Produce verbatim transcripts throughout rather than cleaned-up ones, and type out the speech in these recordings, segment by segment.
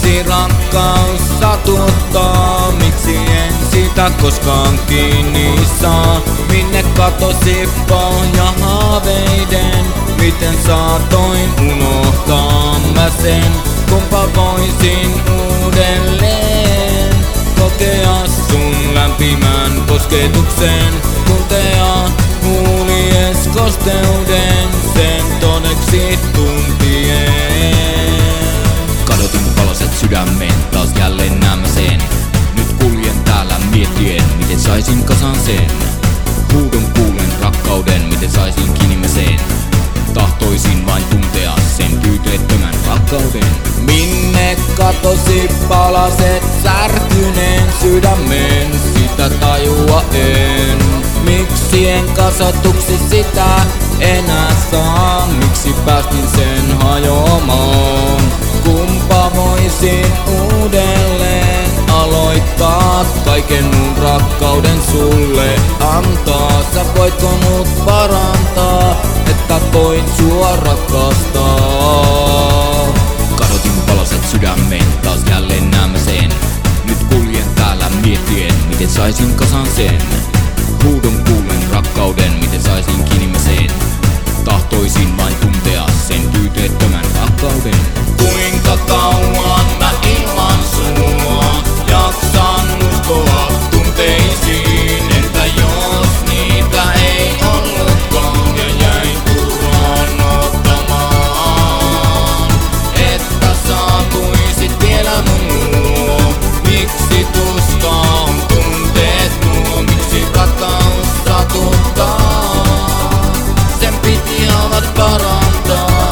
Miksi rakkaus satuttaa, miksi en sitä koskaan kiinni saa? Minne katosi pohja haaveiden, miten saatoin unohtaa mä sen? Kumpa voisin uudelleen kokea sun lämpimän kosketuksen, tuntea huulies kosteuden sen todeksi tuntien. Kadotin paloset sydämen, taas jälleen näemme sen. Nyt kuljen täällä miettien, miten saisin kasan sen. Huudon kuulen rakkauden, miten saisin kiinni mä sen. Tahtoisin vain tuntea sen pyyteettömän rakkauden. Minne katosi palaset särkyneen sydämen, sitä tajua en. Miksi en kasatuksi sitä enää saa, miksi päästin sen hajoamaan? Kumpa voisin uudelleen aloittaa, kaiken mun rakkauden sulle antaa? Sä voitko mut parantaa, että voin sua rakastaa? Kadotin paloset sydämen, taas jälleen näemme sen. Nyt kuljen täällä miettien, miten saisin kasan sen. Huudon kuulen rakkauden, miten saisin kiinni mä sen. Tahtoisin vain tuntea sen pyyteettömän rakkauden. Kuinka kauan mä ilman sua jaksan uskoa tunteisiin? Entä jos niitä ei ollutkaan ja jäin turhaan ottamaan? Että saapuisit vielä mun luo, miksi tuska on tunteet nuo? Miksi rakkaus satuttaa, sen piti avat parantaa.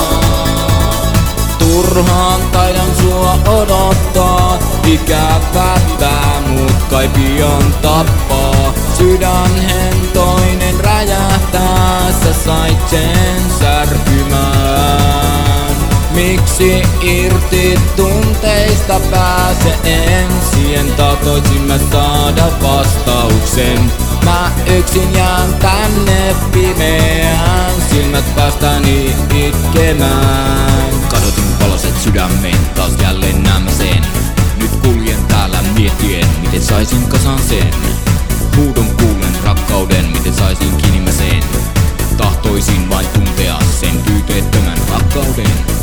Turhaan taidan sua odottaa, ikävä tää mut kai pian tappaa. Sydänhentoinen räjähtää, sä sait sen särkymään. Miksi irti tunteista pääse en? Siihen tahtoisin mä saada vastauksen. Mä yksin jään tänne pimeään, silmät päästäni itkemään. Kadotin paloset sydämen, taas jälleen näemme sen. Nyt kuljen täällä miettien, miten saisin kasan sen. Huudon kuulen rakkauden, miten saisin kiinni mä sen. Tahtoisin vain tuntea sen pyyteettömän rakkauden.